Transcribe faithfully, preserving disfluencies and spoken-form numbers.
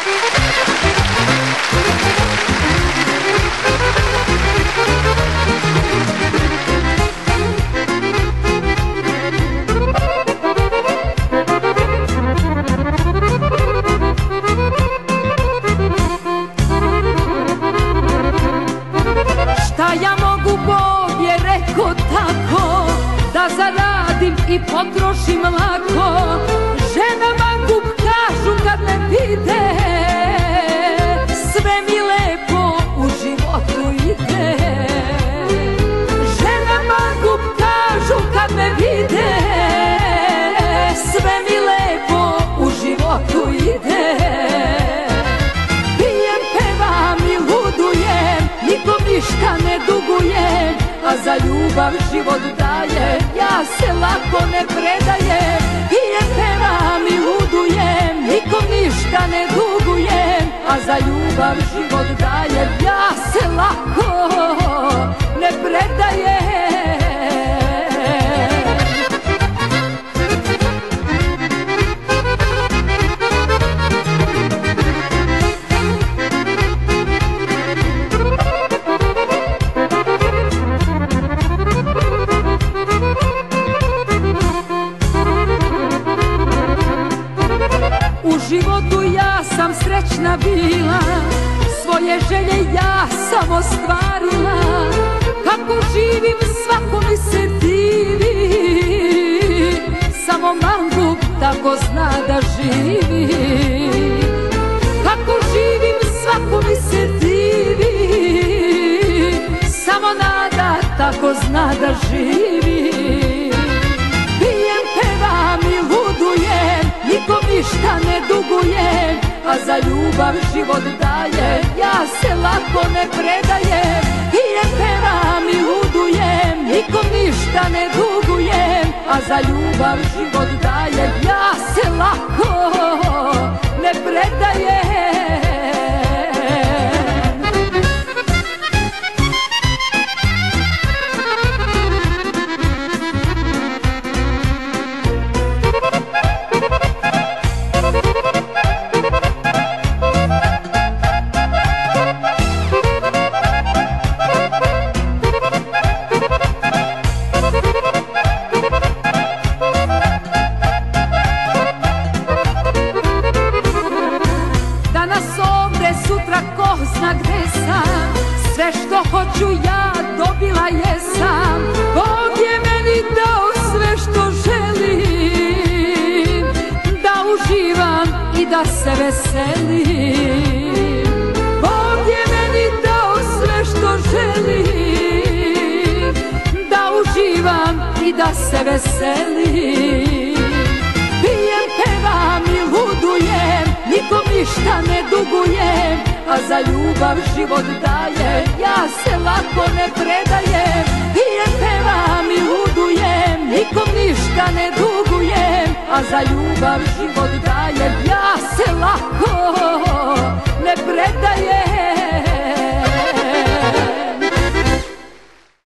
Šta ja mogu, Bog je rekao tako, da zaradim i potrošim lako. Žena mangup kažu kad me vide, sve mi lepo u životu ide. Žena mangup kažu kad me vide, sve mi lepo u životu ide. Pijem, pevam i ludujem, nikom ništa ne dugujem, a za ljubav život dajem, ja se lako ne predajem. Pijem, pevam i ludujem, nikom ništa ne dugujem, a za ljubav život dajem, ja se lako ne predajem. U životu ja sam srećna bila, svoje želje ja sam ostvarila. Kako živim svako mi se divi, samo mangup tako zna da živi. Kako živim svako mi se divi, samo nada tako zna da živi. Pijem, pevam i ludujem, nikom ništa ne dugujem, a za ljubav život dajem, ja se lako ne predajem. Pijem, pevam i ludujem, nikom ništa ne dugujem, a za ljubav život dajem, ja se lako ne predajem. Sutra ko zna gde sam, sve što hoću ja dobila jesam. Bog je meni dao sve što želim, da uživam i da se veselim. Bog je meni dao sve što želim, da uživam i da se veselim. Pijem, pevam i ludujem, nikom ništa ne dugujem, a za ljubav život dajem, ja se lako ne predajem. Pijem, pevam i ludujem, nikom ništa ne dugujem, a za ljubav život dajem, ja se lako ne predajem.